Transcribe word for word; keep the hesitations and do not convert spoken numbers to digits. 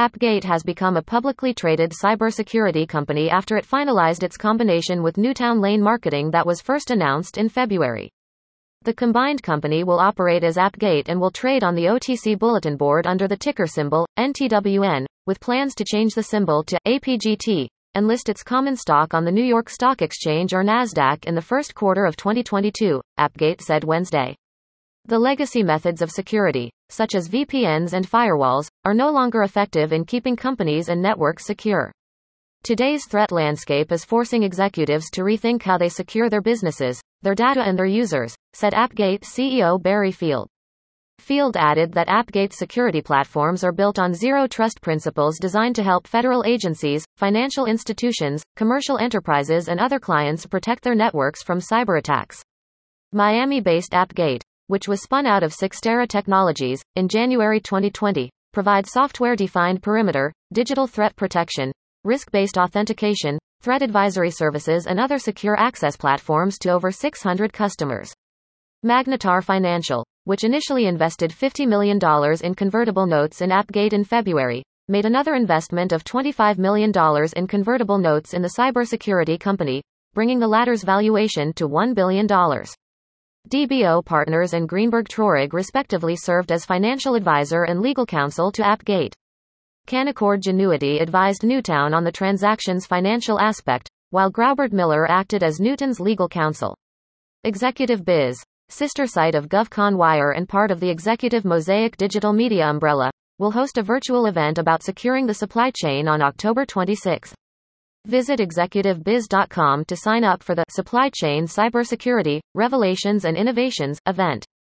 Appgate has become a publicly traded cybersecurity company after it finalized its combination with Newtown Lane Marketing that was first announced in February. The combined company will operate as Appgate and will trade on the O T C Bulletin Board under the ticker symbol, N T W N, with plans to change the symbol to A P G T, and list its common stock on the New York Stock Exchange or NASDAQ in the first quarter of twenty twenty-two, Appgate said Wednesday. The legacy methods of security, such as V P Ns and firewalls, are no longer effective in keeping companies and networks secure. Today's threat landscape is forcing executives to rethink how they secure their businesses, their data and their users, said Appgate C E O Barry Field. Field added that Appgate's security platforms are built on zero-trust principles designed to help federal agencies, financial institutions, commercial enterprises and other clients protect their networks from cyber attacks. Miami-based Appgate, which was spun out of Cyxtera Technologies in January twenty twenty, provides software-defined perimeter, digital threat protection, risk-based authentication, threat advisory services and other secure access platforms to over six hundred customers. Magnetar Financial, which initially invested fifty million dollars in convertible notes in Appgate in February, made another investment of twenty-five million dollars in convertible notes in the cybersecurity company, bringing the latter's valuation to one billion dollars. D B O Partners and Greenberg Traurig respectively served as financial advisor and legal counsel to Appgate. Canaccord Genuity advised Newtown on the transaction's financial aspect, while Graubert Miller acted as Newton's legal counsel. Executive Biz, sister site of GovCon Wire and part of the Executive Mosaic Digital Media umbrella, will host a virtual event about securing the supply chain on October twenty-sixth. Visit executive biz dot com to sign up for the Supply Chain Cybersecurity, Revelations and Innovations event.